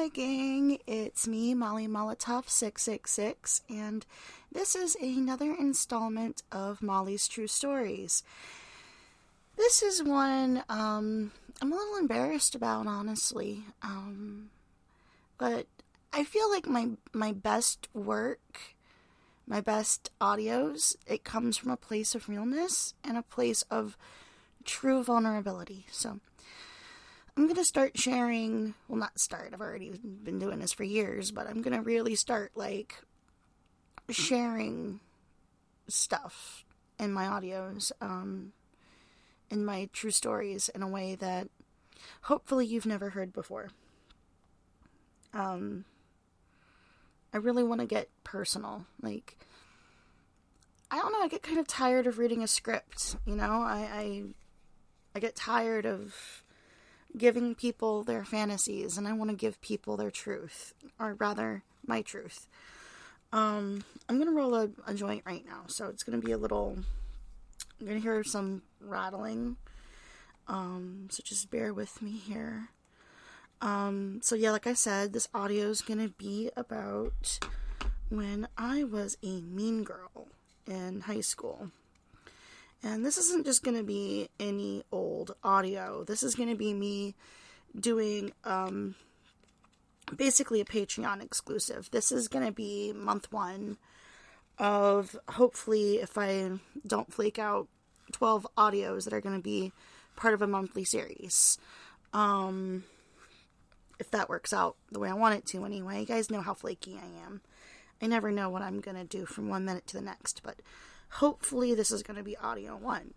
Hi gang, it's me, Molly Molotov 666, and this is another installment of Molly's True Stories. This is one I'm a little embarrassed about, honestly, but I feel like my best work, my best audios, it comes from a place of realness and a place of true vulnerability. So I'm going to start sharing, well, not start, I've already been doing this for years, but I'm going to really start, sharing stuff in my audios, in my true stories, in a way that hopefully you've never heard before. I really want to get personal. I don't know, I get kind of tired of reading a script, I get tired of giving people their fantasies, and I want to give people their truth, or rather, my truth. I'm going to roll a joint right now, so it's going to be I'm going to hear some rattling, so just bear with me here. So yeah, like I said, this audio is going to be about when I was a mean girl in high school. And this isn't just going to be any old audio. This is going to be me doing basically a Patreon exclusive. This is going to be month 1 of, hopefully, if I don't flake out, 12 audios that are going to be part of a monthly series. If that works out the way I want it to anyway. You guys know how flaky I am. I never know what I'm going to do from one minute to the next, but hopefully this is going to be audio 1.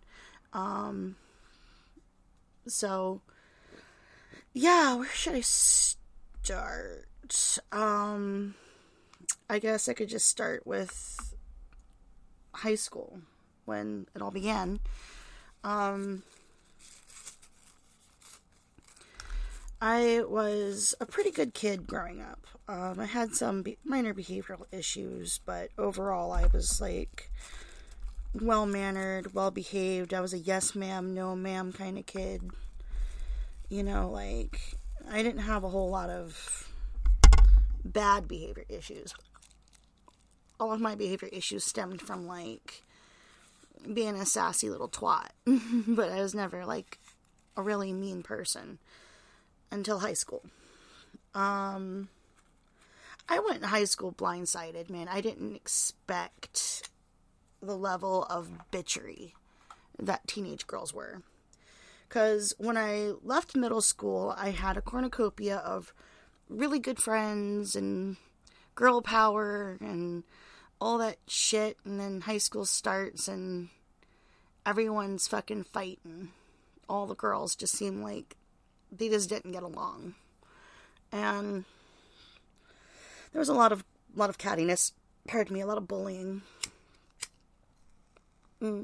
So, yeah, where should I start? I guess I could just start with high school, when it all began. I was a pretty good kid growing up. I had some minor behavioral issues, but overall I was well-mannered, well-behaved. I was a yes ma'am, no ma'am kind of kid. I didn't have a whole lot of bad behavior issues. All of my behavior issues stemmed from, being a sassy little twat. But I was never, a really mean person until high school. I went in high school blindsided, man. I didn't expect the level of bitchery that teenage girls were. Because when I left middle school, I had a cornucopia of really good friends and girl power and all that shit. And then high school starts and everyone's fucking fighting. All the girls just seem like they just didn't get along. And there was a lot of cattiness. Pardon me, a lot of bullying. And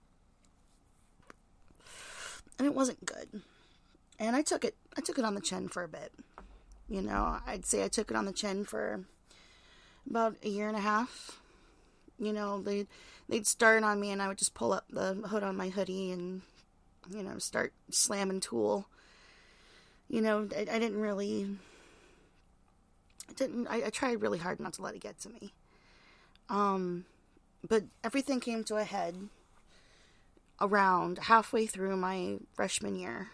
it wasn't good. And I took it on the chin for a bit. I'd say I took it on the chin for about a year and a half. They'd start on me and I would just pull up the hood on my hoodie and, start slamming Tool. I tried really hard not to let it get to me. But everything came to a head around halfway through my freshman year.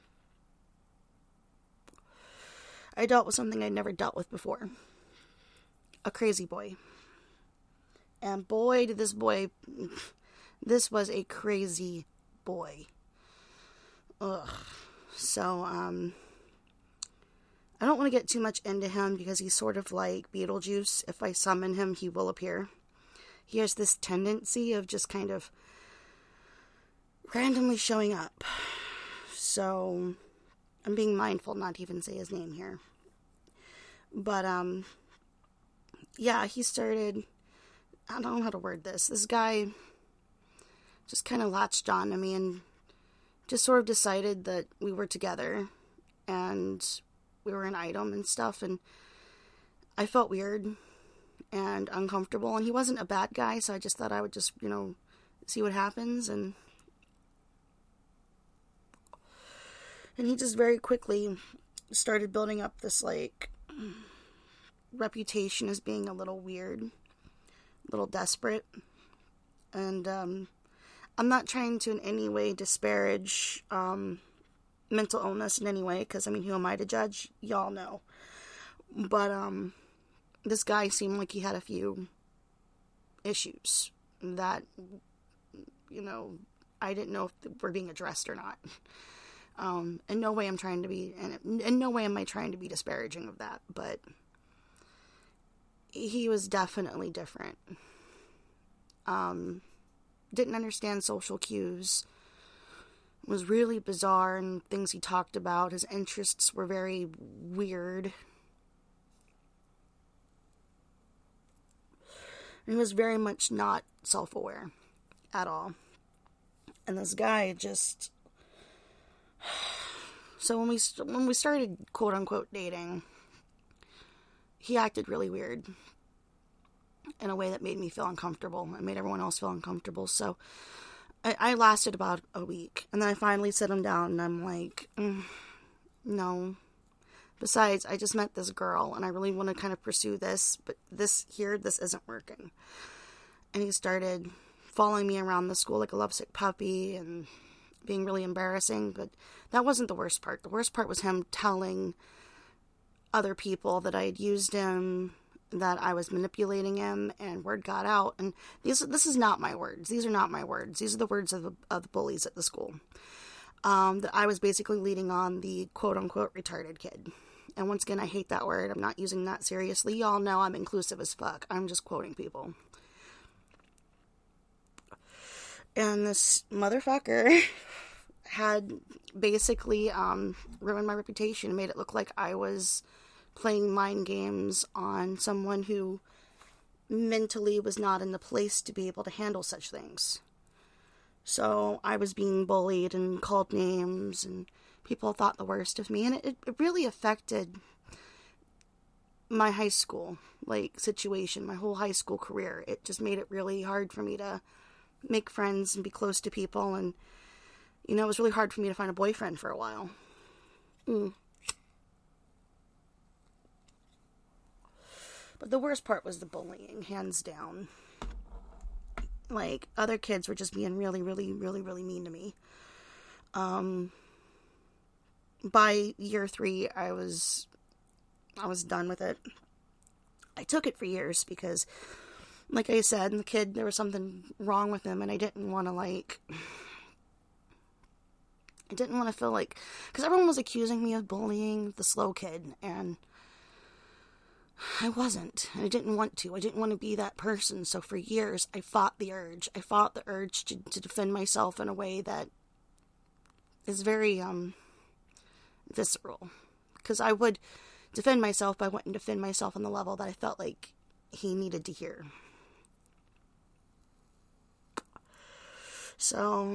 I dealt with something I'd never dealt with before. A crazy boy. And boy, did this was a crazy boy. Ugh. So, I don't want to get too much into him because he's sort of like Beetlejuice. If I summon him, he will appear. He has this tendency of just kind of randomly showing up. So, I'm being mindful not to even say his name here. But, yeah, he started, I don't know how to word this. This guy just kind of latched on to me and just sort of decided that we were together and we were an item and stuff, and I felt weird and uncomfortable, and he wasn't a bad guy, so I just thought I would just, see what happens, and he just very quickly started building up this, reputation as being a little weird, a little desperate. And I'm not trying to in any way disparage mental illness in any way, because, I mean, who am I to judge? Y'all know. But this guy seemed like he had a few issues that, you know, I didn't know if were being addressed or not. In no way I'm trying to be, and in no way am I trying to be disparaging of that, but he was definitely different. Didn't understand social cues, was really bizarre in things he talked about. His interests were very weird. He was very much not self-aware at all. And this guy just... So when we started quote-unquote dating, he acted really weird in a way that made me feel uncomfortable and made everyone else feel uncomfortable. So I lasted about a week, and then I finally sit him down, and I'm like, no. Besides, I just met this girl, and I really want to kind of pursue this, but this isn't working. And he started following me around the school like a lovesick puppy, and being really embarrassing, but that wasn't the worst part. The worst part was him telling other people that I had used him, that I was manipulating him, and word got out. And this is not my words. These are not my words. These are the words of the bullies at the school. That I was basically leading on the quote-unquote retarded kid. And once again, I hate that word. I'm not using that seriously. Y'all know I'm inclusive as fuck. I'm just quoting people. And this motherfucker had basically ruined my reputation and made it look like I was playing mind games on someone who mentally was not in the place to be able to handle such things. So I was being bullied and called names, and people thought the worst of me, and it really affected my high school situation, my whole high school career. It just made it really hard for me to make friends and be close to people, and it was really hard for me to find a boyfriend for a while. But the worst part was the bullying, hands down. Other kids were just being really, really, really, really mean to me. By year 3, I was done with it. I took it for years because, like I said, the kid, there was something wrong with him, and I didn't want to feel like, because everyone was accusing me of bullying the slow kid, and I wasn't. I didn't want to. I didn't want to be that person. So for years, I fought the urge. I fought the urge to defend myself in a way that is very visceral. Because I would defend myself, but I wouldn't defend myself on the level that I felt like he needed to hear. So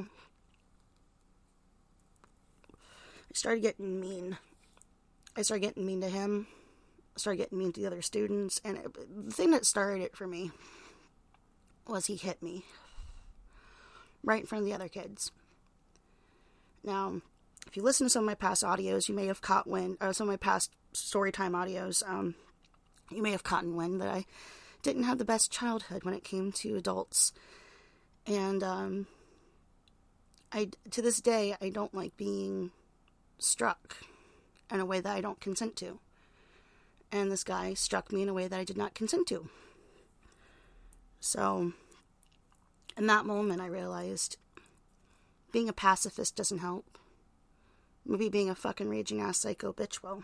I started getting mean. I started getting mean to him. I started getting mean to the other students. And the thing that started it for me was he hit me right in front of the other kids. Now, if you listen to some of my past audios, you may have caught wind, some of my past storytime audios, you may have caught wind that I didn't have the best childhood when it came to adults. And to this day, I don't like being struck in a way that I don't consent to. And this guy struck me in a way that I did not consent to. So, in that moment, I realized being a pacifist doesn't help. Maybe being a fucking raging ass psycho bitch will.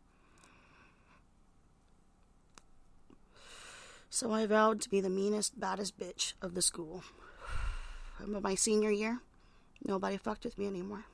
So I vowed to be the meanest, baddest bitch of the school. And by my senior year, nobody fucked with me anymore.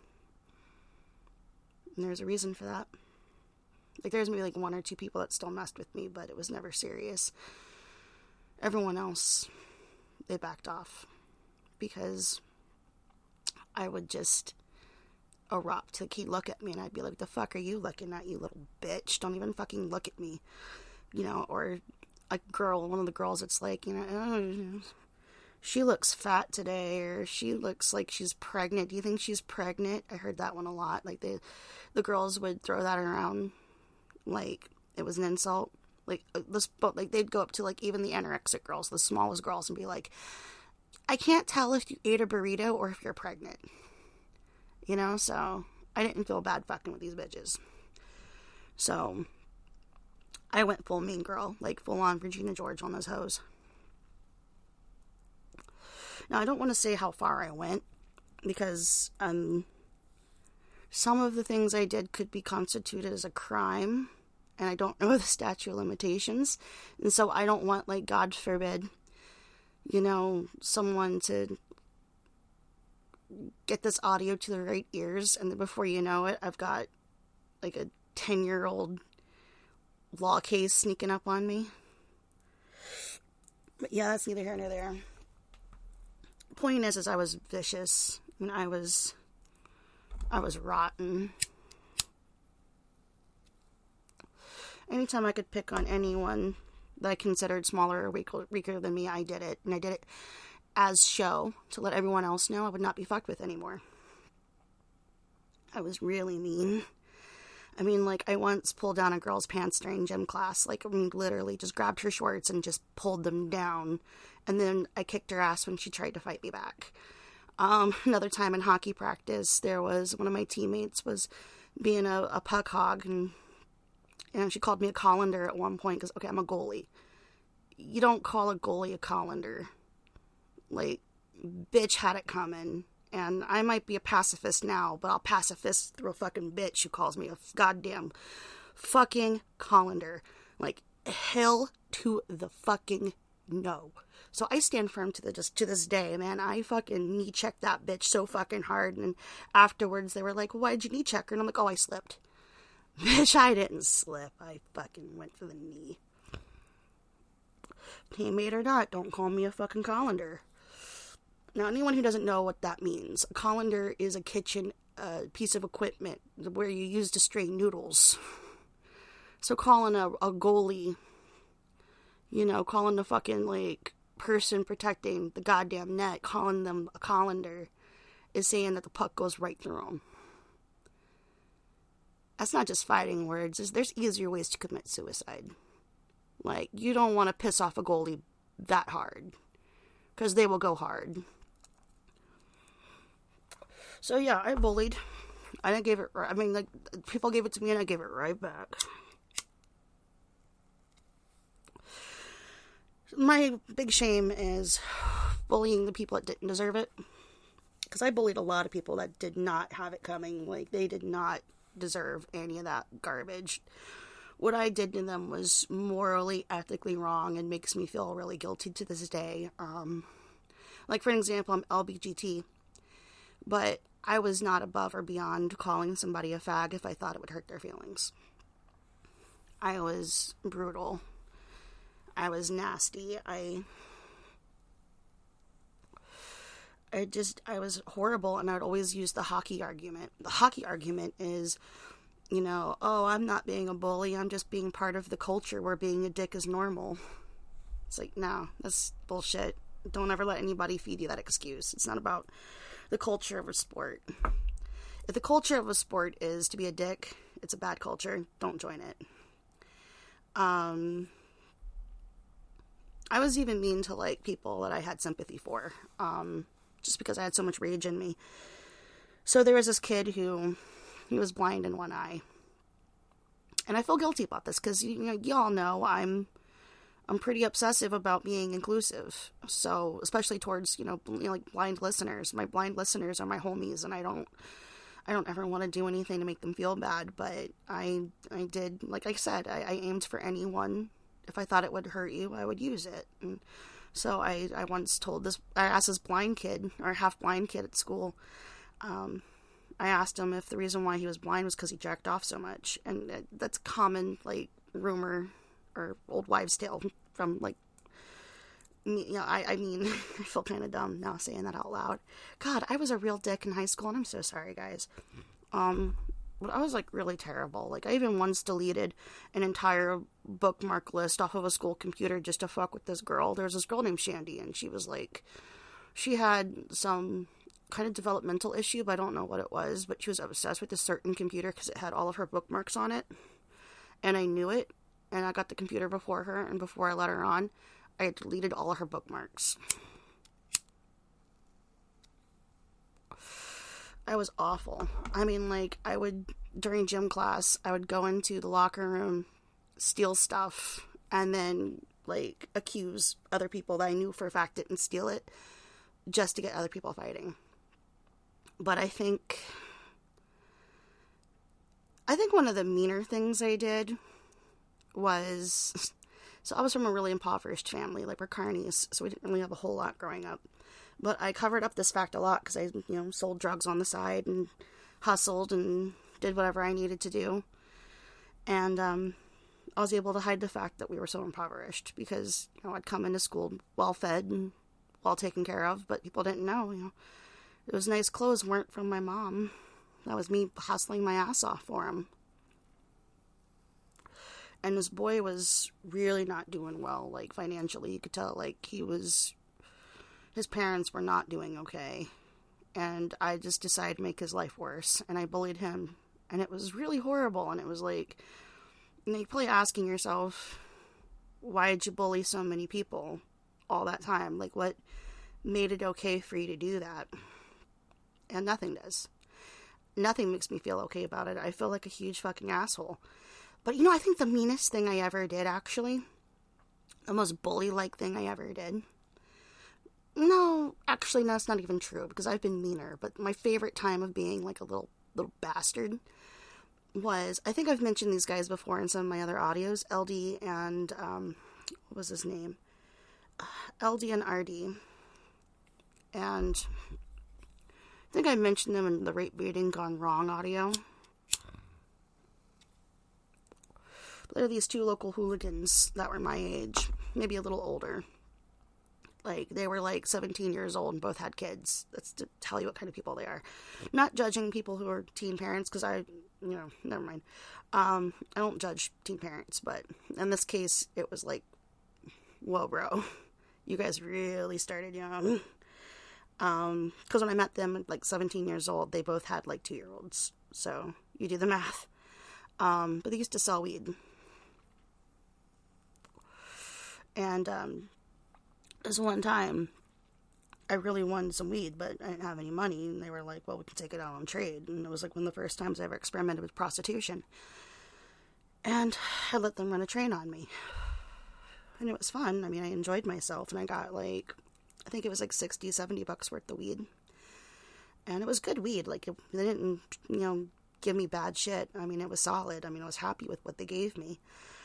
And there's a reason for that. There's maybe 1 or 2 people that still messed with me, but it was never serious. Everyone else, they backed off. Because I would just erupt. He'd look at me and I'd be like, the fuck are you looking at, you little bitch? Don't even fucking look at me. Or a girl, one of the girls, it's like, oh, she looks fat today, or she looks like she's pregnant. Do you think she's pregnant? I heard that one a lot. The girls would throw that around. It was an insult. Like, they'd go up to, like, even the anorexic girls, the smallest girls, and be like, I can't tell if you ate a burrito or if you're pregnant. You know, so I didn't feel bad fucking with these bitches. So I went full mean girl, like full on Regina George on those hoes. Now, I don't want to say how far I went, because some of the things I did could be constituted as a crime, and I don't know the statute of limitations, and so I don't want, like, God forbid, you know, someone to get this audio to the right ears, and then before you know it, I've got, like, a 10-year-old law case sneaking up on me. But yeah, that's neither here nor there. Point is I was vicious. I mean, I was rotten. Anytime I could pick on anyone that I considered smaller or weaker than me, I did it. And I did it as show to let everyone else know I would not be fucked with anymore. I was really mean. I mean, like, I once pulled down a girl's pants during gym class. Like, I mean, literally just grabbed her shorts and just pulled them down. And then I kicked her ass when she tried to fight me back. Another time in hockey practice, there was one of my teammates was being a puck hog, and she called me a colander at one point because, okay, I'm a goalie. You don't call a goalie a colander. Like, bitch had it coming. And I might be a pacifist now, but I'll pacifist through a fucking bitch who calls me a goddamn fucking colander. Like, hell to the fucking no. So I stand firm to this day, man. I fucking knee checked that bitch so fucking hard, and afterwards they were like, why'd you knee check her? And I'm like, oh, I slipped. Bitch, I didn't slip. I fucking went for the knee. Teammate or not, don't call me a fucking colander. Now, anyone who doesn't know what that means, a colander is a kitchen piece of equipment where you use to strain noodles. So calling a goalie, you know, calling the fucking, like, person protecting the goddamn net, calling them a colander, is saying that the puck goes right through them. That's not just fighting words. There's easier ways to commit suicide. Like, you don't want to piss off a goalie that hard, because they will go hard. So yeah, I bullied. I didn't give it. I mean, like, people gave it to me, and I gave it right back. My big shame is bullying the people that didn't deserve it. Because I bullied a lot of people that did not have it coming. Like, they did not deserve any of that garbage. What I did to them was morally, ethically wrong, and makes me feel really guilty to this day. Like, for example, I'm LBGT, but I was not above or beyond calling somebody a fag if I thought it would hurt their feelings. I was brutal. I was nasty. I was horrible, and I would always use the hockey argument. The hockey argument is, you know, oh, I'm not being a bully, I'm just being part of the culture where being a dick is normal. It's like, no, that's bullshit. Don't ever let anybody feed you that excuse. It's not about the culture of a sport. If the culture of a sport is to be a dick, it's a bad culture. Don't join it. I was even mean to, like, people that I had sympathy for, just because I had so much rage in me. So there was this kid who, he was blind in one eye. And I feel guilty about this, because, you know, y'all know I'm pretty obsessive about being inclusive. So, especially towards, like, blind listeners. My blind listeners are my homies, and I don't ever want to do anything to make them feel bad, but I did, like I said, I aimed for anyone. If I thought it would hurt you, I would use it. And so I once I asked this blind kid, or half-blind kid at school, I asked him if the reason why he was blind was because he jacked off so much. And that's common, like, rumor or old wives' tale from, like, I mean, I feel kind of dumb now saying that out loud. God, I was a real dick in high school, and I'm so sorry, guys. But I was, like, really terrible. Like, I even once deleted an entire bookmark list off of a school computer just to fuck with this girl. There was this girl named Shandy, and she was, like, she had some kind of developmental issue, but I don't know what it was, but she was obsessed with a certain computer because it had all of her bookmarks on it, and I knew it, and I got the computer before her, and before I let her on, I had deleted all of her bookmarks. I was awful. I mean, like, during gym class, I would go into the locker room, steal stuff, and then, like, accuse other people that I knew for a fact didn't steal it, just to get other people fighting. But I think one of the meaner things I did was, so I was from a really impoverished family, like we're carnies, so we didn't really have a whole lot growing up. But I covered up this fact a lot because I, sold drugs on the side and hustled and did whatever I needed to do. And I was able to hide the fact that we were so impoverished because, I'd come into school well-fed and well taken care of, but people didn't know, Those nice clothes weren't from my mom. That was me hustling my ass off for him. And this boy was really not doing well, like, financially. You could tell, like, his parents were not doing okay. And I just decided to make his life worse. And I bullied him. And it was really horrible. And it was like, you're probably asking yourself, why did you bully so many people all that time? Like, what made it okay for you to do that? And nothing does. Nothing makes me feel okay about it. I feel like a huge fucking asshole. But, I think the meanest thing I ever did, actually, the most bully-like thing I ever did, no, actually, no, it's not even true, because I've been meaner, but my favorite time of being, like, a little bastard was, I think I've mentioned these guys before in some of my other audios, LD and, what was his name? LD and RD. And I think I mentioned them in the Rape Baiting Gone Wrong audio. There are these two local hooligans that were my age, maybe a little older. Like, they were like 17 years old and both had kids. That's to tell you what kind of people they are. Not judging people who are teen parents, because never mind. I don't judge teen parents, but in this case, it was like, whoa, bro. You guys really started young. Because when I met them at like 17 years old, they both had like 2-year-olds. So, you do the math. But they used to sell weed. And, this one time, I really wanted some weed, but I didn't have any money, and they were like, well, we can take it out on trade, and it was like one of the first times I ever experimented with prostitution, and I let them run a train on me, and it was fun. I mean, I enjoyed myself, and I got like, I think it was like $60-$70 worth of weed, and it was good weed. Like, they didn't, give me bad shit. I mean, it was solid. I mean, I was happy with what they gave me.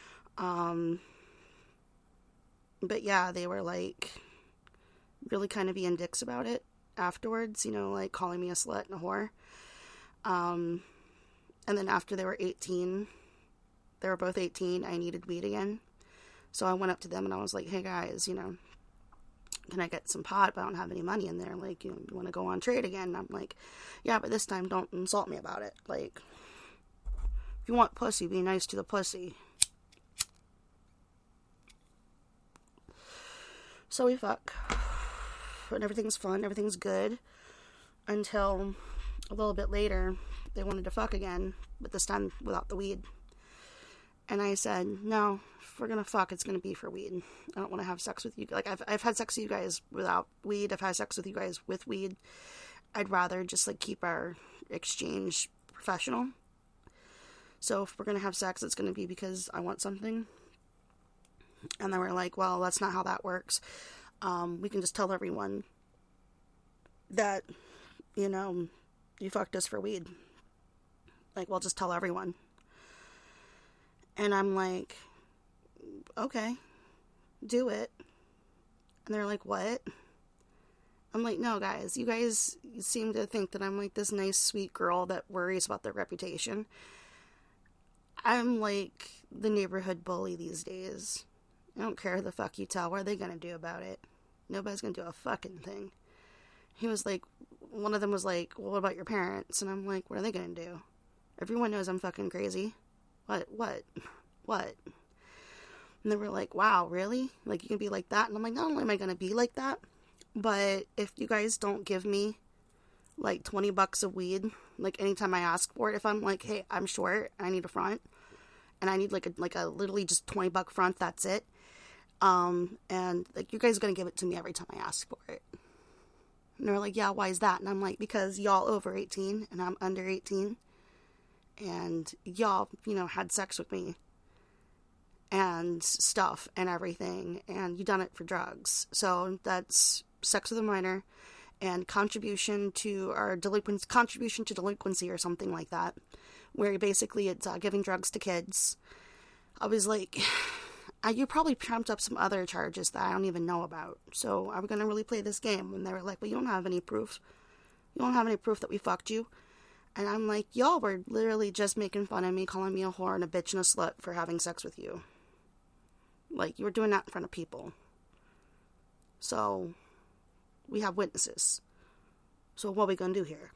But yeah, they were like really kind of being dicks about it afterwards, like calling me a slut and a whore. And then after they were 18, they were both 18, I needed weed again. So I went up to them and I was like, hey guys, can I get some pot? But I don't have any money in there. Like, you want to go on trade again? And I'm like, yeah, but this time don't insult me about it. Like, if you want pussy, be nice to the pussy. So we fuck, and everything's fun, everything's good, until a little bit later, they wanted to fuck again, but this time without the weed. And I said, no, if we're gonna fuck, it's gonna be for weed. I don't want to have sex with you. Like, I've had sex with you guys without weed. I've had sex with you guys with weed. I'd rather just, like, keep our exchange professional. So if we're gonna have sex, it's gonna be because I want something. And they were like, well, that's not how that works. We can just tell everyone that, you fucked us for weed. Like, we'll just tell everyone. And I'm like, okay, do it. And they're like, what? I'm like, no, guys, you guys seem to think that I'm like this nice, sweet girl that worries about their reputation. I'm like the neighborhood bully these days. I don't care who the fuck you tell. What are they gonna do about it? Nobody's gonna do a fucking thing. He was like, one of them was like, well, what about your parents? And I'm like, what are they gonna do? Everyone knows I'm fucking crazy. What? And they were like, wow, really? Like, you can be like that? And I'm like, not only am I gonna be like that, but if you guys don't give me like $20 of weed, like anytime I ask for it, if I'm like, hey, I'm short, I need a front, and I need like a literally just $20 front, that's it. And like, you guys are gonna give it to me every time I ask for it. And they're like, yeah, why is that? And I'm like, because y'all over 18 and I'm under 18, and y'all, had sex with me and stuff and everything, and you done it for drugs. So that's sex with a minor and contribution to delinquency or something like that, where basically it's giving drugs to kids. I was like, you probably trumped up some other charges that I don't even know about. So are we going to really play this game? And they were like, well, you don't have any proof. You don't have any proof that we fucked you. And I'm like, y'all were literally just making fun of me, calling me a whore and a bitch and a slut for having sex with you. Like, you were doing that in front of people. So, we have witnesses. So what are we going to do here?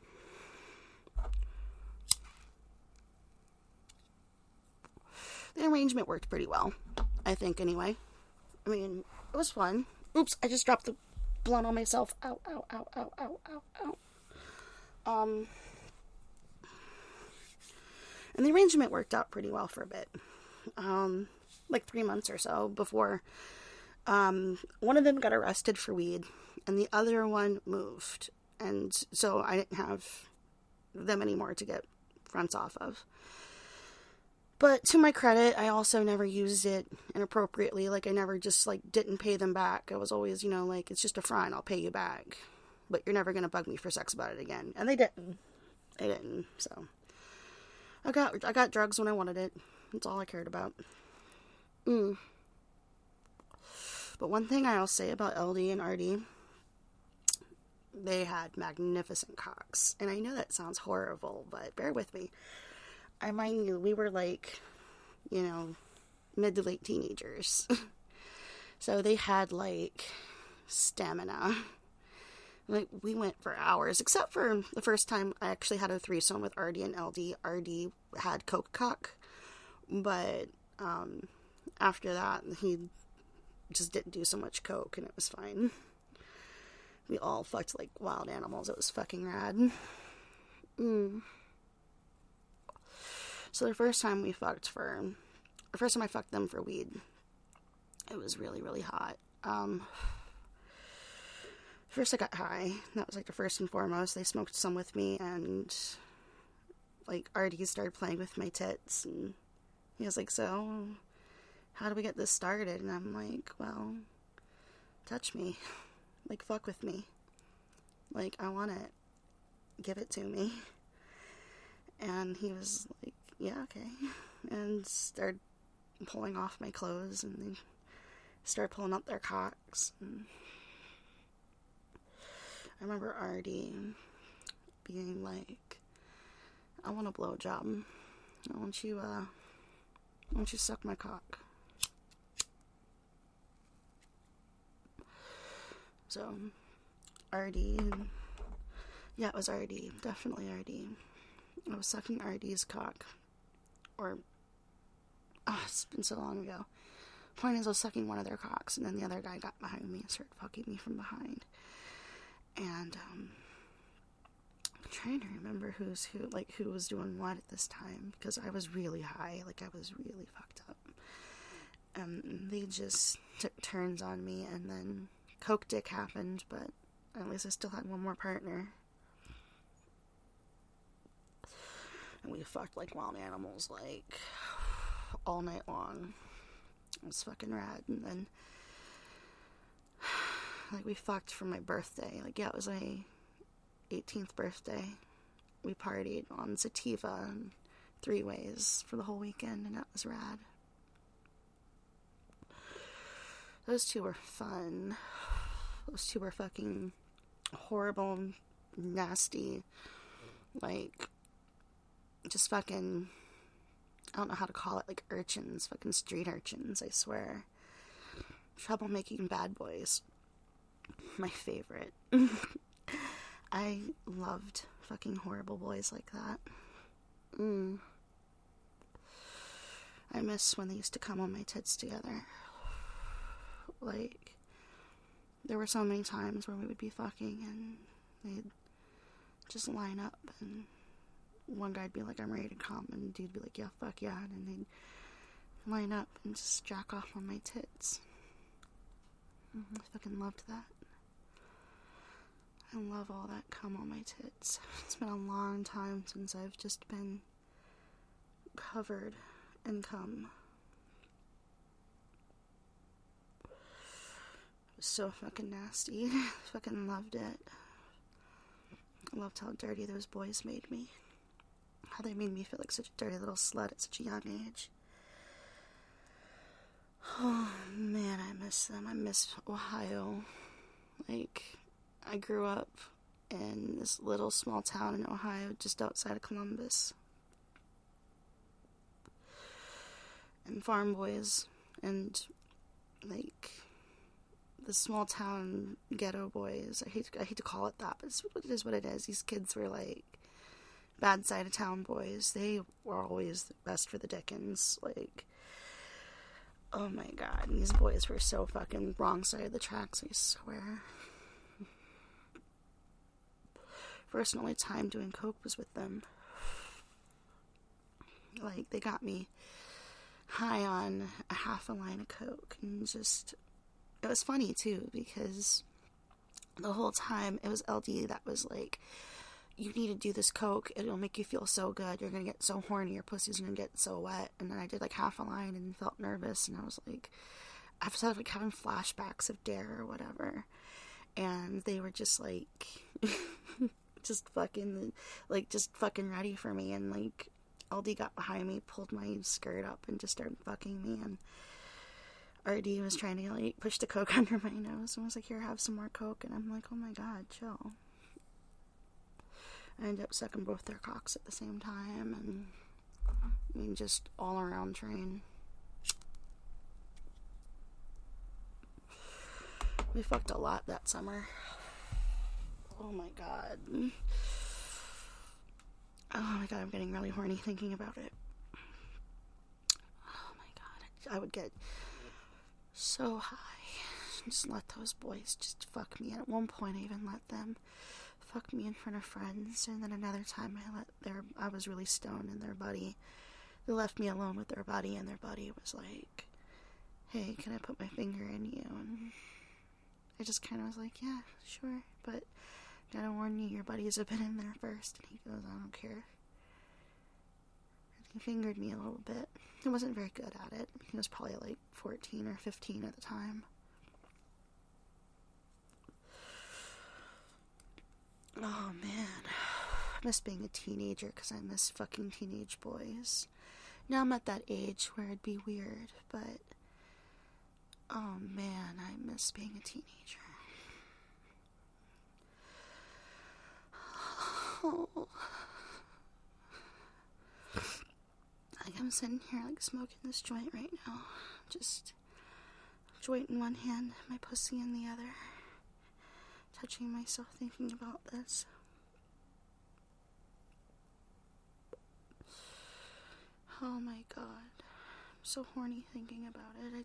The arrangement worked pretty well, I think, anyway. I mean, it was fun. Oops, I just dropped the blunt on myself. Ow, ow, ow, ow, ow, ow, ow. And the arrangement worked out pretty well for a bit. Like 3 months or so before one of them got arrested for weed and the other one moved. And so I didn't have them anymore to get fronts off of. But to my credit, I also never used it inappropriately. Like, I never just, didn't pay them back. I was always, it's just a front, I'll pay you back. But you're never going to bug me for sex about it again. And they didn't. They didn't, so. I got drugs when I wanted it. That's all I cared about. But one thing I'll say about LD and RD, they had magnificent cocks. And I know that sounds horrible, but bear with me. I mind you, we were mid to late teenagers. So they had, stamina. We went for hours, except for the first time I actually had a threesome with RD and LD. RD had coke cock, but after that, he just didn't do so much coke, and it was fine. We all fucked like wild animals. It was fucking rad. So the first time I fucked them for weed, it was really, really hot. First I got high. That was the first and foremost. They smoked some with me, and RD started playing with my tits, and he was like, so how do we get this started? And I'm like, well, touch me. Fuck with me. I want it. Give it to me. And he was like, yeah, okay. And started pulling off my clothes, and they started pulling up their cocks. And I remember RD being like, I want a blowjob. I want you suck my cock. So, RD, yeah, it was RD, definitely RD. I was sucking RD's cock, it's been so long ago. Point is, I was sucking one of their cocks, and then the other guy got behind me and started fucking me from behind. And, I'm trying to remember who was doing what at this time, because I was really high, I was really fucked up. They just took turns on me, and then coke dick happened, but at least I still had one more partner. And we fucked like wild animals, all night long. It was fucking rad. And then, we fucked for my birthday. It was my 18th birthday. We partied on Sativa and 3 ways for the whole weekend, and that was rad. Those two were fun. Those two were fucking horrible, nasty, just fucking, I don't know how to call it, urchins, fucking street urchins, I swear. Troublemaking bad boys. My favorite. I loved fucking horrible boys like that. I miss when they used to come on my tits together. There were so many times where we would be fucking and they'd just line up, and one guy'd be like, I'm ready to come, and the dude'd be like, yeah, fuck yeah, and then they'd line up and just jack off on my tits. I fucking loved that. I love all that cum on my tits. It's been a long time since I've just been covered in cum. It was so fucking nasty. I fucking loved it. I loved how dirty those boys made me. How they made me feel like such a dirty little slut at such a young age. Oh man, I miss them. I miss Ohio. Like, I grew up in this little small town in Ohio just outside of Columbus. And farm boys and, like, the small town ghetto boys. I hate to call it that, but it is what it is. These kids were, like, bad side of town boys. They were always the best for the Dickens. Like, oh my god, these boys were so fucking wrong side of the tracks, I swear. First and only time doing coke was with them. Like, they got me high on a half a line of coke, and just, it was funny too, because the whole time it was LD that was like, you need to do this coke, it'll make you feel so good, you're gonna get so horny, your pussy's gonna get so wet. And then I did like half a line and felt nervous, and I was like, I started like having flashbacks of Dare or whatever, and they were just like just fucking ready for me. And like LD got behind me, pulled my skirt up, and just started fucking me, and RD was trying to like push the coke under my nose and was like, here, have some more coke. And I'm like, oh my god, chill. I ended up sucking both their cocks at the same time, and I mean, just all around train. We fucked a lot that summer. Oh my god. Oh my god, I'm getting really horny thinking about it. Oh my god, I would get so high. Just let those boys just fuck me. At one point, I even let them fuck me in front of friends, and then another time I was really stoned, and they left me alone with their buddy, and their buddy was like, hey, can I put my finger in you? And I just kind of was like, yeah, sure, but gotta warn you, your buddies have been in there first. And he goes, I don't care. And he fingered me a little bit. He wasn't very good at it. He was probably like 14 or 15 at the time. Oh man, I miss being a teenager because I miss fucking teenage boys. Now I'm at that age where it'd be weird, but oh man, I miss being a teenager. Oh. Like, I'm sitting here like smoking this joint right now. Just joint in one hand, my pussy in the other. Touching myself, thinking about this. Oh my god. I'm so horny thinking about it.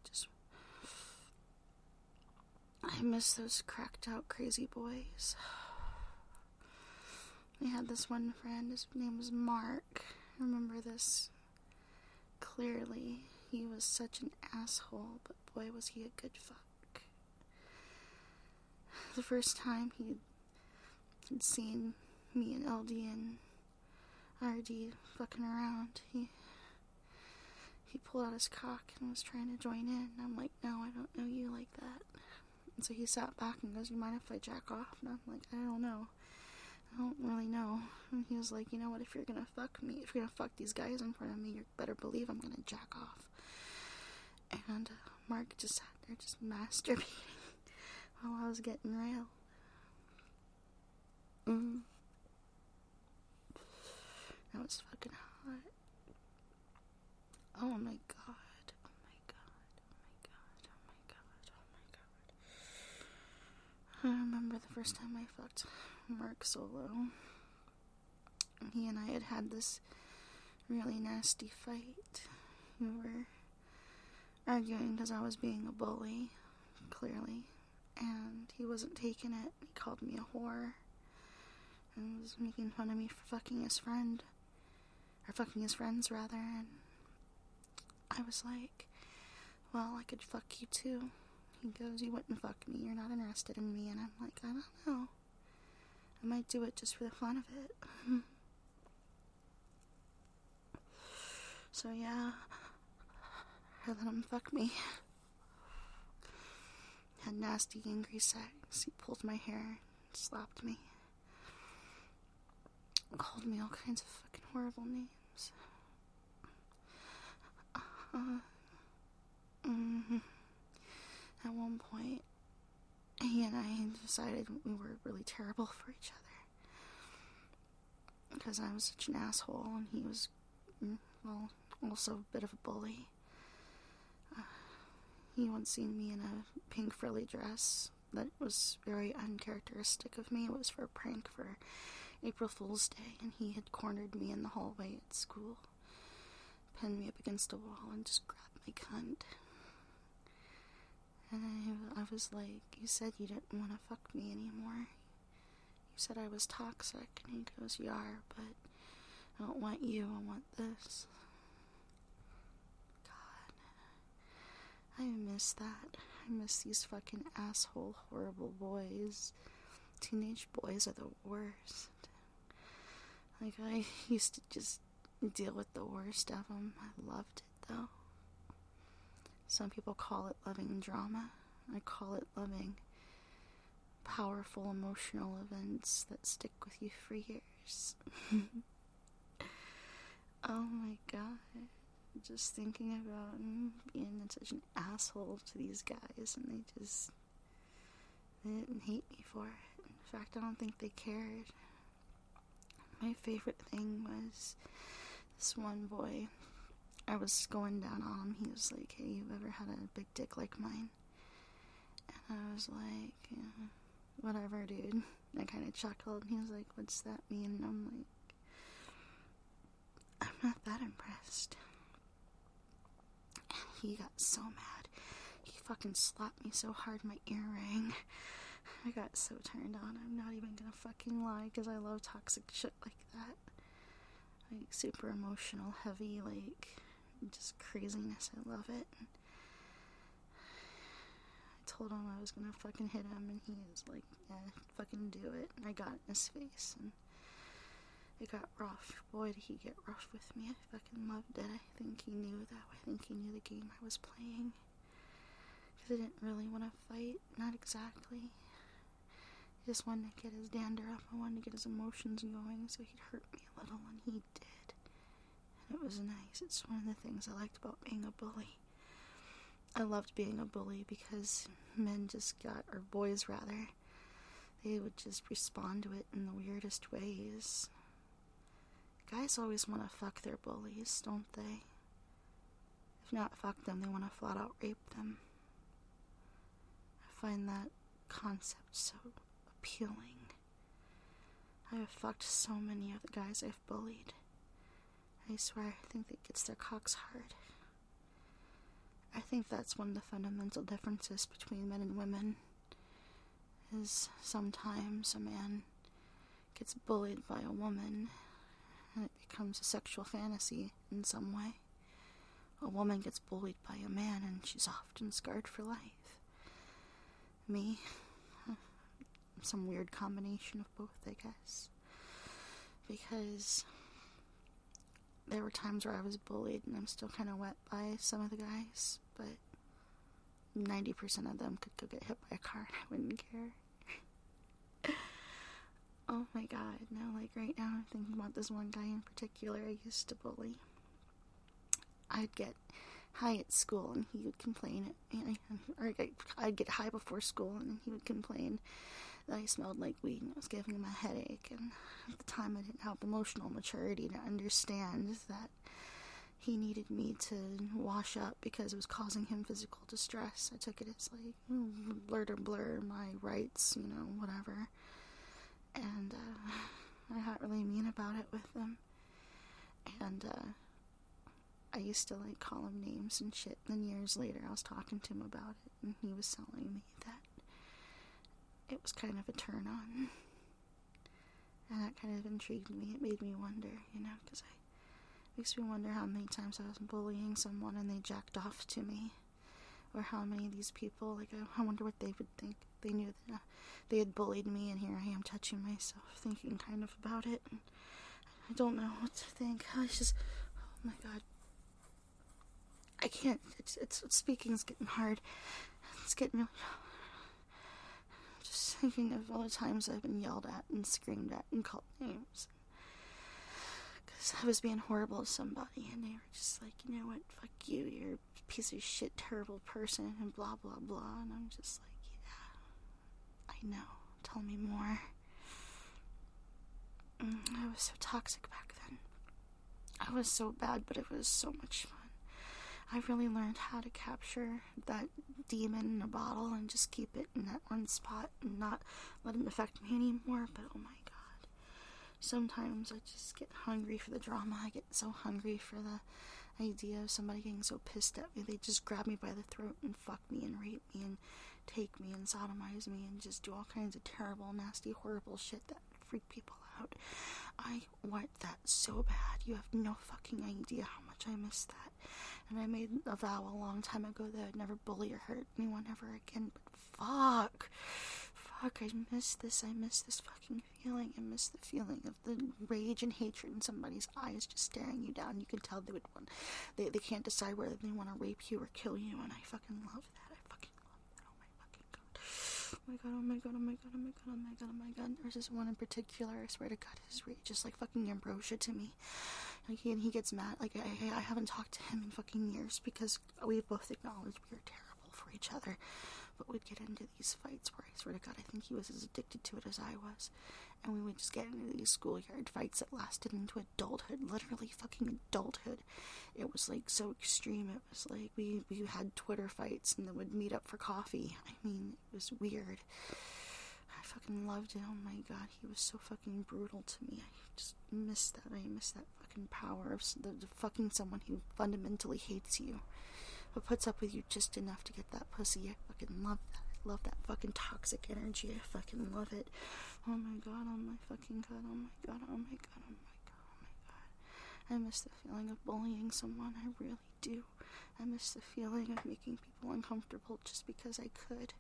I miss those cracked out crazy boys. I had this one friend, his name was Mark. I remember this clearly. He was such an asshole, but boy was he a good fuck. The first time he'd seen me and LD and RD fucking around, he pulled out his cock and was trying to join in. And I'm like, no, I don't know you like that. And so he sat back and goes, you mind if I jack off? And I'm like, I don't know. I don't really know. And he was like, you know what, if you're gonna fuck me, if you're gonna fuck these guys in front of me, you better believe I'm gonna jack off. And Mark just sat there just masturbating while I was getting railed. That was fucking hot. Oh my god. Oh my god. Oh my god. Oh my god. Oh my god. I remember the first time I fucked Mark Solo. He and I had this really nasty fight. We were arguing because I was being a bully, clearly. And he wasn't taking it. He called me a whore. And was making fun of me for fucking his friend. Or fucking his friends, rather. And I was like, well, I could fuck you too. He goes, you wouldn't fuck me, you're not interested in me. And I'm like, I don't know. I might do it just for the fun of it. So yeah, I let him fuck me. Had nasty, angry sex. He pulled my hair, slapped me, called me all kinds of fucking horrible names. At one point, he and I decided we were really terrible for each other. Because I was such an asshole, and he was, well, also a bit of a bully. He once seen me in a pink frilly dress that was very uncharacteristic of me. It was for a prank for April Fool's Day, and he had cornered me in the hallway at school, pinned me up against a wall, and just grabbed my cunt. And I was like, you said you didn't want to fuck me anymore. You said I was toxic. And he goes, you are, but I don't want you, I want this. God, I miss that. I miss these fucking asshole, horrible boys. Teenage boys are the worst. Like, I used to just deal with the worst of them. I loved it, though. Some people call it loving drama. I call it loving powerful emotional events that stick with you for years. Oh my god. Just thinking about being such an asshole to these guys, and they didn't hate me for it. In fact, I don't think they cared. My favorite thing was this one boy. I was going down on him. He was like, hey, you ever had a big dick like mine? And I was like, yeah, whatever, dude. I kind of chuckled, and he was like, what's that mean? And I'm like, I'm not that impressed. And he got so mad. He fucking slapped me so hard my ear rang. I got so turned on. I'm not even gonna fucking lie, because I love toxic shit like that. Like, super emotional, heavy, like, just craziness. I love it. I told him I was gonna fucking hit him, and he was like, yeah, fucking do it. And I got in his face, and it got rough. Boy, did he get rough with me. I fucking loved it. I think he knew that. I think he knew the game I was playing. Because I didn't really want to fight. Not exactly. He just wanted to get his dander up. I wanted to get his emotions going, so he'd hurt me a little, and he did. And it was nice. It's one of the things I liked about being a bully. I loved being a bully because men just got, or boys rather, they would just respond to it in the weirdest ways. Guys always want to fuck their bullies, don't they? If not fuck them, they want to flat out rape them. I find that concept so appealing. I have fucked so many of the guys I've bullied. I swear, I think it gets their cocks hard. I think that's one of the fundamental differences between men and women, is sometimes a man gets bullied by a woman and it becomes a sexual fantasy in some way. A woman gets bullied by a man and she's often scarred for life. Me, some weird combination of both, I guess. Because there were times where I was bullied and I'm still kind of wet by some of the guys, but 90% of them could go get hit by a car and I wouldn't care. Oh my god, now, like, right now I'm thinking about this one guy in particular I used to bully. I'd get high at school and he would complain, or I'd get high before school and he would complain that I smelled like weed and it was giving him a headache, and at the time I didn't have emotional maturity to understand that he needed me to wash up because it was causing him physical distress. I took it as like, blur my rights, whatever. And I got really mean about it with him. And I used to like call him names and shit. And then years later I was talking to him about it, and he was telling me that it was kind of a turn on. And that kind of intrigued me. It made me wonder, because Makes me wonder how many times I was bullying someone and they jacked off to me. Or how many of these people, like, I wonder what they would think. They knew that they had bullied me, and here I am touching myself, thinking kind of about it. And I don't know what to think. It's just, oh my god. I can't, speaking's getting hard. It's getting really, just thinking of all the times I've been yelled at and screamed at and called names. Because I was being horrible to somebody, and they were just like, you know what, fuck you, you're a piece of shit, terrible person, and blah, blah, blah. And I'm just like, yeah, I know. Tell me more. I was so toxic back then. I was so bad, but it was so much fun. I really learned how to capture that demon in a bottle and just keep it in that one spot and not let it affect me anymore. But oh my god, sometimes I just get hungry for the drama. I get so hungry for the idea of somebody getting so pissed at me. They just grab me by the throat and fuck me and rape me and take me and sodomize me and just do all kinds of terrible, nasty, horrible shit that freak people out. I want that so bad. You have no fucking idea how much I miss that. And I made a vow a long time ago that I'd never bully or hurt anyone ever again. But fuck, I miss this. I miss this fucking feeling. I miss the feeling of the rage and hatred in somebody's eyes just staring you down. You can tell they would want, they can't decide whether they want to rape you or kill you. And I fucking love that. I fucking love that. Oh my fucking god. Oh my god, oh my god, oh my god, oh my god, oh my god, oh my god. There's this one in particular, I swear to god, his rage just like fucking Ambrosia to me. Like, he gets mad. Like, I haven't talked to him in fucking years because we both acknowledged we were terrible for each other. But we'd get into these fights where, I swear to god, I think he was as addicted to it as I was. And we would just get into these schoolyard fights that lasted into adulthood. Literally fucking adulthood. It was, like, so extreme. It was like we had Twitter fights and then would meet up for coffee. I mean, it was weird. I fucking loved it. Oh my god, he was so fucking brutal to me. I just miss that. I miss that fucking power of the fucking someone who fundamentally hates you, but puts up with you just enough to get that pussy. I fucking love that. I love that fucking toxic energy. I fucking love it. Oh my god, oh my fucking god, oh my god, oh my god, oh my god, oh my god. I miss the feeling of bullying someone. I really do. I miss the feeling of making people uncomfortable just because I could.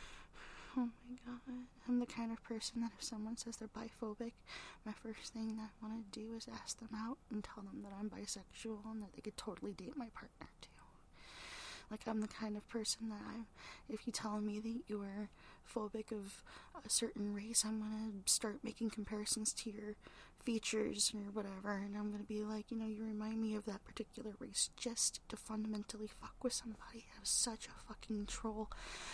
Oh my god. I'm the kind of person that if someone says they're biphobic, my first thing that I want to do is ask them out and tell them that I'm bisexual and that they could totally date my partner too. Like, I'm the kind of person that if you tell me that you are phobic of a certain race, I'm going to start making comparisons to your features or whatever, and I'm going to be like, you know, you remind me of that particular race just to fundamentally fuck with somebody. I was such a fucking troll.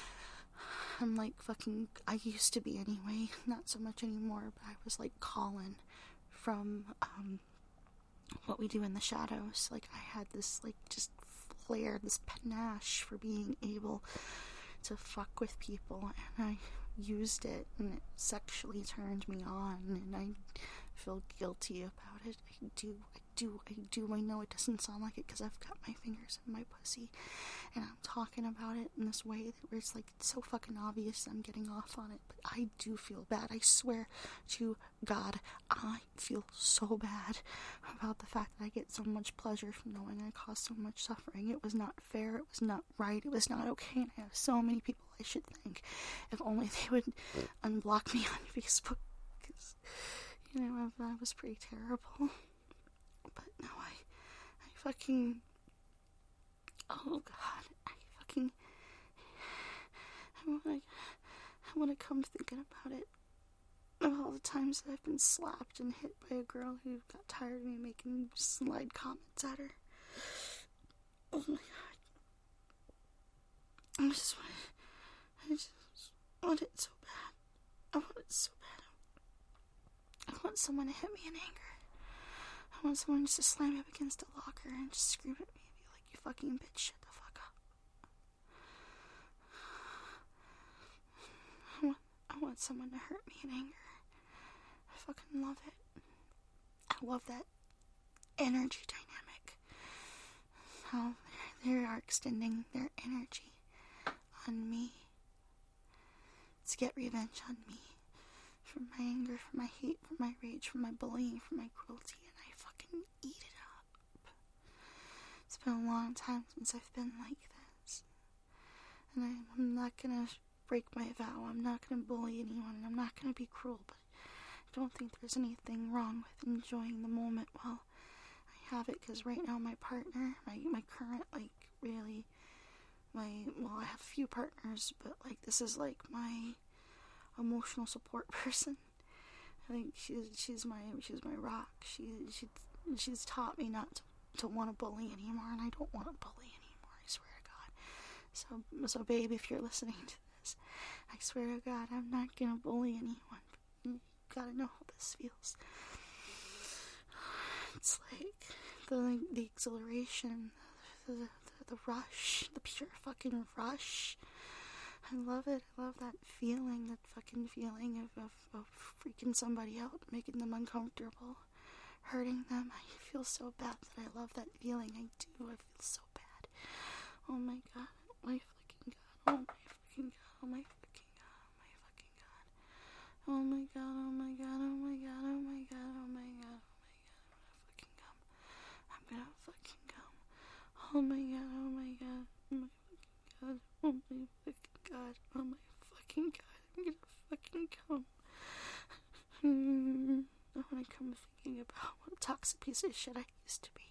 I'm like fucking, I used to be anyway, not so much anymore, but I was like Colin from What We Do in the Shadows. Like, I had this like just flair, this panache for being able to fuck with people, and I used it, and it sexually turned me on, and I feel guilty about it. I do. I know it doesn't sound like it because I've got my fingers in my pussy and I'm talking about it in this way that where it's like it's so fucking obvious I'm getting off on it, but I do feel bad. I swear to God, I feel so bad about the fact that I get so much pleasure from knowing I caused so much suffering. It was not fair, it was not right, it was not okay, and I have so many people I should thank. If only they would unblock me on Facebook, because, you know, I was pretty terrible. But no, I fucking, oh god, I want to come thinking about it, of all the times that I've been slapped and hit by a girl who got tired of me making snide comments at her. Oh my god, I just want it so bad. I want it so bad. I want someone to hit me in anger. I want someone just to slam me up against a locker and just scream at me and be like, you fucking bitch, shut the fuck up. I want someone to hurt me in anger. I fucking love it. I love that energy dynamic. How they are extending their energy on me to get revenge on me for my anger, for my hate, for my rage, for my bullying, for my cruelty, and I fucking eat it up. been a long time since I've been like this. And I'm not gonna break my vow. I'm not gonna bully anyone. And I'm not gonna be cruel. But I don't think there's anything wrong with enjoying the moment while I have it. Because right now my partner, my current, like, really, I have a few partners, but, like, this is, like, my emotional support person. I think she's my rock. She's taught me not to want to bully anymore, and I don't want to bully anymore, I swear to God. So babe, if you're listening to this, I swear to God, I'm not gonna bully anyone. You gotta know how this feels. It's like the exhilaration, the rush, the pure fucking rush. I love it. I love that feeling, that fucking feeling of freaking somebody out, making them uncomfortable, hurting them. I feel so bad that I love that feeling. I do. I feel so bad. Oh my God. Oh my fucking God. Oh my fucking God. Oh my fucking God. Oh my fucking God. Oh my God. Oh my God. Oh my God. Oh my God. Oh my God. I'm gonna fucking come. Oh my God. Oh my God. Oh my God. Oh my fucking God. Oh my fucking God. I'm gonna fucking come. I wanna come thinking about what a toxic piece of shit I used to be.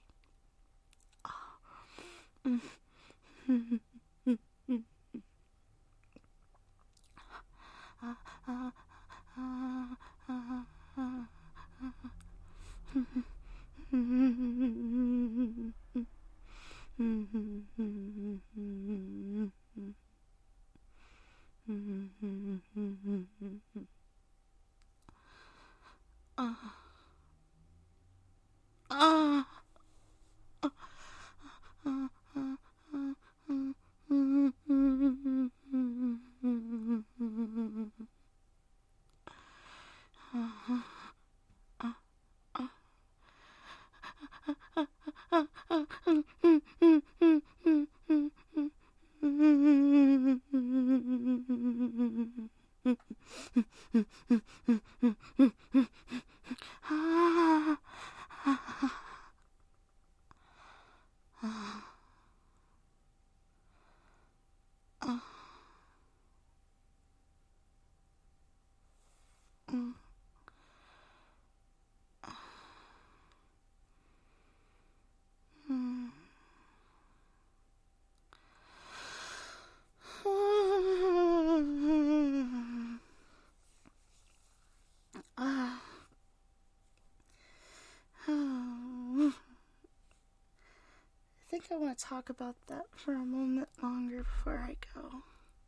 I think I want to talk about that for a moment longer before I go.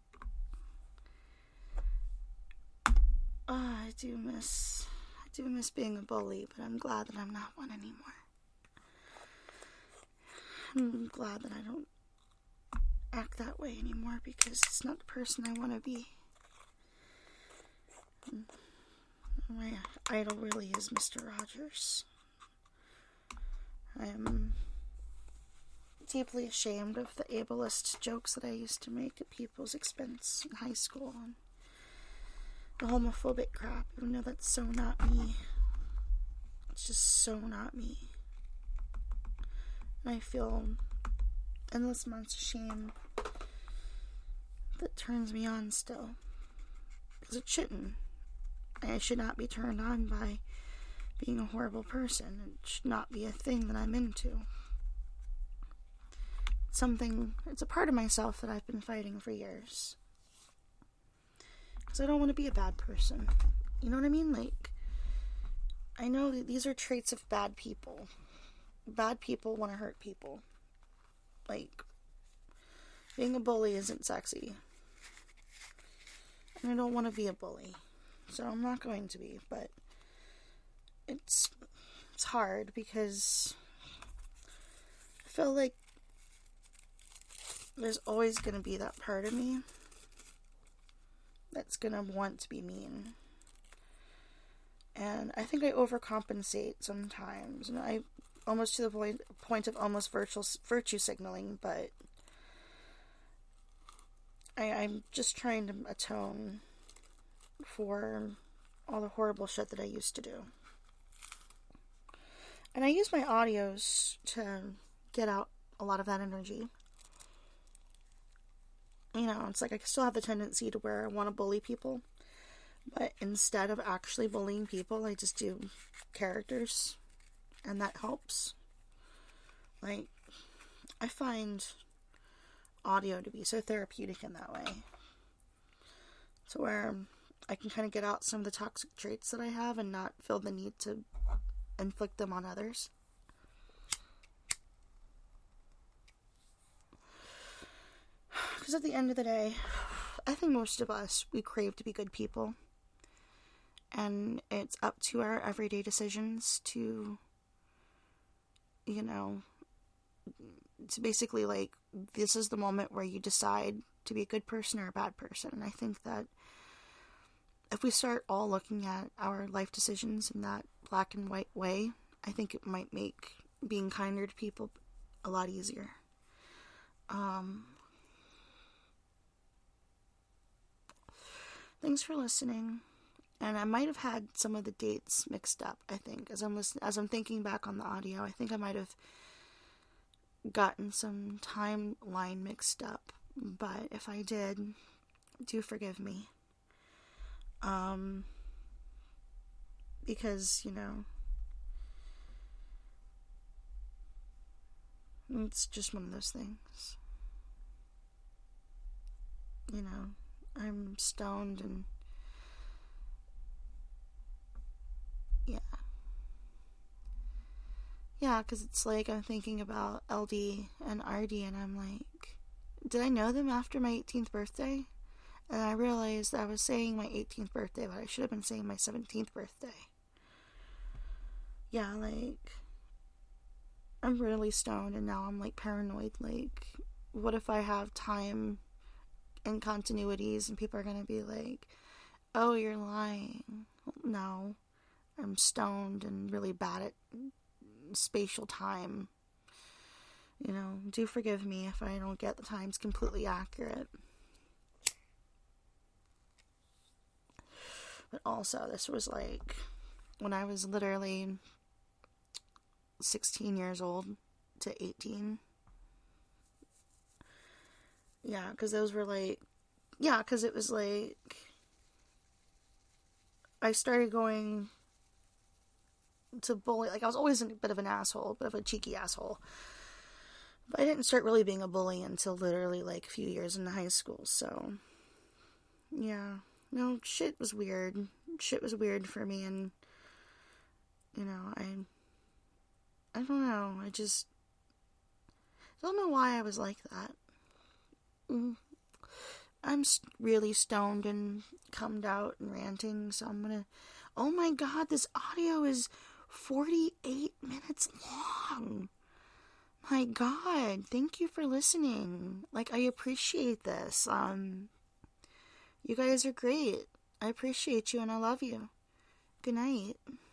I do miss being a bully, but I'm glad that I'm not one anymore. I'm glad that I don't act that way anymore because it's not the person I want to be. My idol really is Mr. Rogers. I am deeply ashamed of the ableist jokes that I used to make at people's expense in high school and the homophobic crap, even though that's so not me. It's just so not me. And I feel endless amounts of shame that turns me on still. Because it shouldn't. I should not be turned on by being a horrible person. It should not be a thing that I'm into. It's a part of myself that I've been fighting for years. Because I don't want to be a bad person. You know what I mean? Like, I know that these are traits of bad people. Bad people want to hurt people. Like, being a bully isn't sexy. And I don't want to be a bully. So I'm not going to be, but it's hard because I feel like there's always going to be that part of me that's going to want to be mean. And I think I overcompensate sometimes. And I almost to the point of almost virtue signaling, but I'm just trying to atone for all the horrible shit that I used to do. And I use my audios to get out a lot of that energy. You know, it's like I still have the tendency to where I want to bully people, but instead of actually bullying people, I just do characters, and that helps. Like, I find audio to be so therapeutic in that way, to where I can kind of get out some of the toxic traits that I have and not feel the need to inflict them on others. Because at the end of the day, I think most of us, we crave to be good people. And it's up to our everyday decisions to, you know, to basically, like, this is the moment where you decide to be a good person or a bad person. And I think that if we start all looking at our life decisions in that black and white way, I think it might make being kinder to people a lot easier. Thanks for listening. And I might have had some of the dates mixed up, I think. As I'm thinking back on the audio, I think I might have gotten some timeline mixed up. But if I did, do forgive me. Because, you know, it's just one of those things. You know, I'm stoned and yeah, because it's like I'm thinking about LD and RD, and I'm like, did I know them after my 18th birthday? And I realized I was saying my 18th birthday, but I should have been saying my 17th birthday. Yeah, like, I'm really stoned, and now I'm, like, paranoid. Like, what if I have time and continuities, and people are gonna be like, oh, you're lying. No, I'm stoned and really bad at spatial time. You know, do forgive me if I don't get the times completely accurate. But also, this was like when I was literally 16 years old to 18. Yeah, because those were like, yeah, because it was like, I started going to bully. Like, I was always a bit of an asshole, bit of a cheeky asshole. But I didn't start really being a bully until literally like a few years into high school, so yeah. No, shit was weird. Shit was weird for me, and you know, I don't know. I just don't know why I was like that. I'm really stoned and cummed out and ranting, so I'm gonna. Oh my god, this audio is 48 minutes long. My god, thank you for listening. Like, I appreciate this. You guys are great. I appreciate you and I love you. Good night.